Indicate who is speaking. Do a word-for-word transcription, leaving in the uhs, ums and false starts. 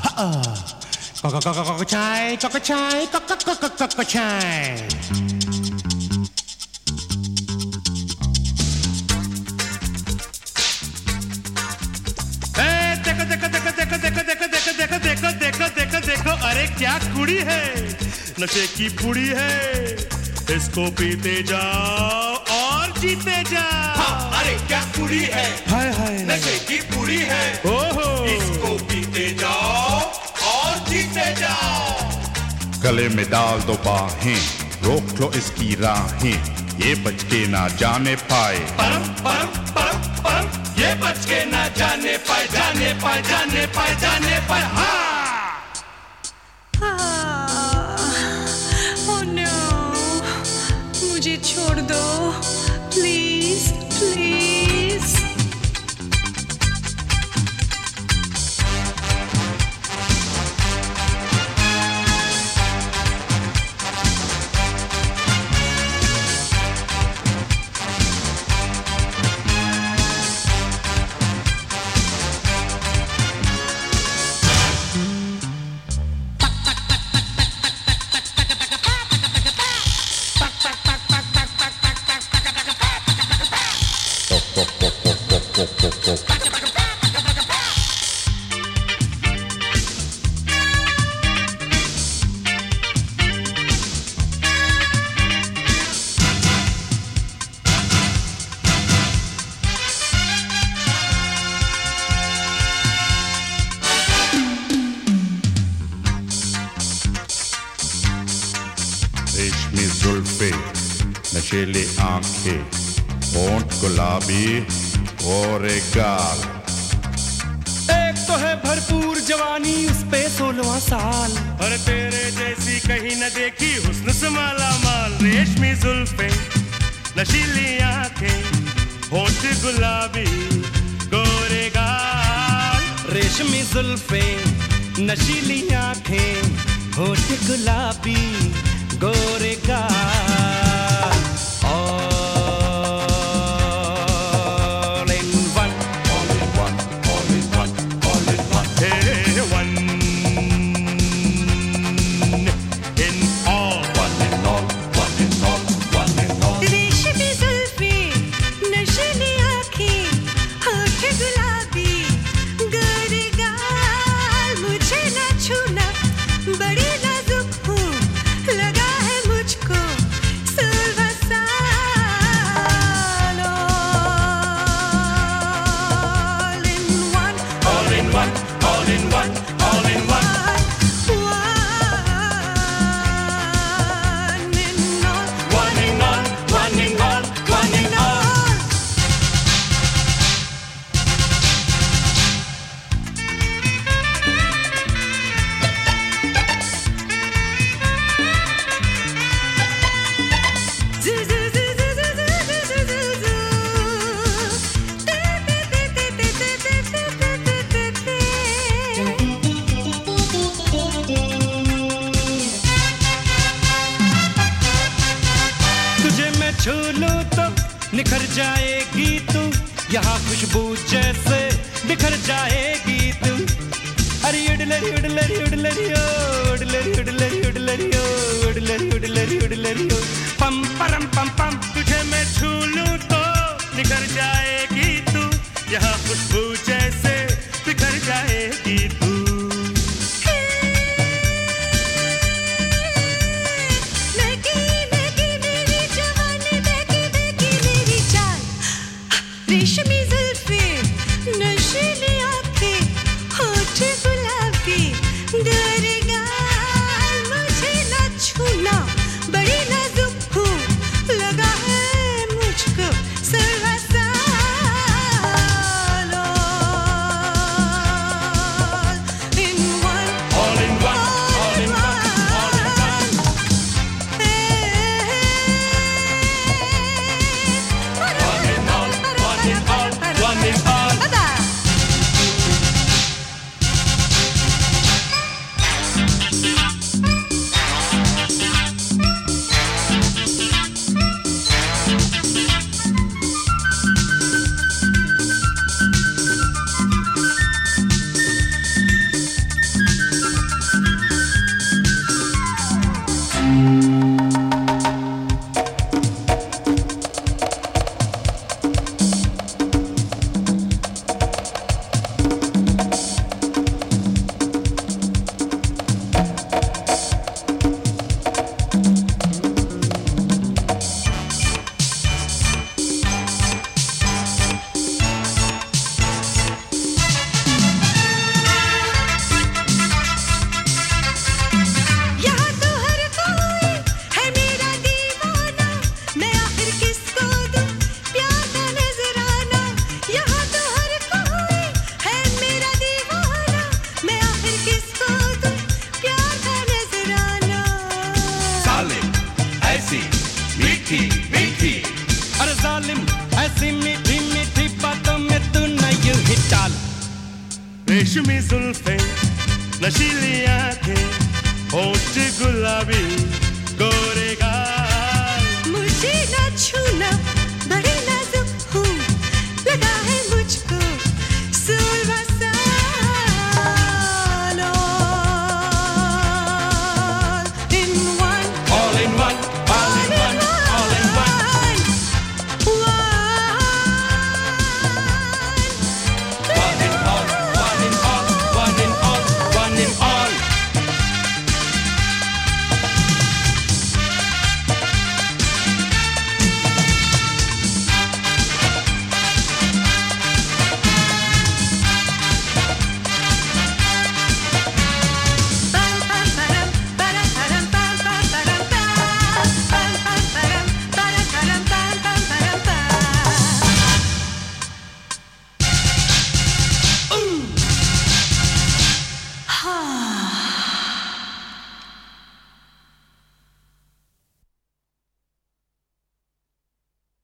Speaker 1: Coco-coco-coco-chai, coco-chai, coco-coco-coco-chai. देखो देखो देखो देखो देखो देखो देखो देखो देखो देखो देखो देखो अरे क्या कुड़ी है, नशे की पुड़ी है, इसको पीते जाओ और जीते जाओ।
Speaker 2: हाँ, अरे क्या कुड़ी है,
Speaker 1: हाय हाय
Speaker 2: नशे की पुड़ी है,
Speaker 1: ओहो,
Speaker 2: इसको पीते जाओ और जीते जाओ।
Speaker 3: गले में डाल दो बाहें, रोक लो इसकी राहें, ये बच के ना जाने पाए,
Speaker 2: परम परम परम परम, ये बच के ना जाने पाए, जाने पाए, जाने पाए, जाने पाए। हाँ,
Speaker 4: ओह नो, मुझे छोड़ दो, प्लीज प्लीज।
Speaker 3: रेशमी जुल्फे, नशीली आंखें, होंठ गुलाबी और एक गाल।
Speaker 1: एक तो है भरपूर जवानी, उस पे सोलवा साल, और तेरे जैसी कहीं न देखी हुस्न से माला माल। रेशमी जुल्फे, नशीली आंखें, होंठ गुलाबी गोरे गाल। रेशमी जुल्फे, नशीली आंखें, होंठ गुलाबी गोरे गाल। छू लूं तो निखर जाएगी तू, यहाँ खुशबू जैसे बिखर जाएगी तू। अरे उडलरी उडलरी उडलरी ओ, उडलरी उडलरी उडलरी ओ, उडलरी उडलरी उडलरी ओ, पम परम पम पम। तुझे मैं छू लूं तो निखर जाएगी तू, यहाँ खुशबू जैसे बिखर जाएगी तू।
Speaker 4: रेशमी जुल्फे, नशीली आंखें, होठ गुलाबी गोरे गाल। मुझे ना छूना, बड़ी नाजुक हूँ, लगा है मुझको सर्वा सालों।
Speaker 1: रेशमी जुल्फे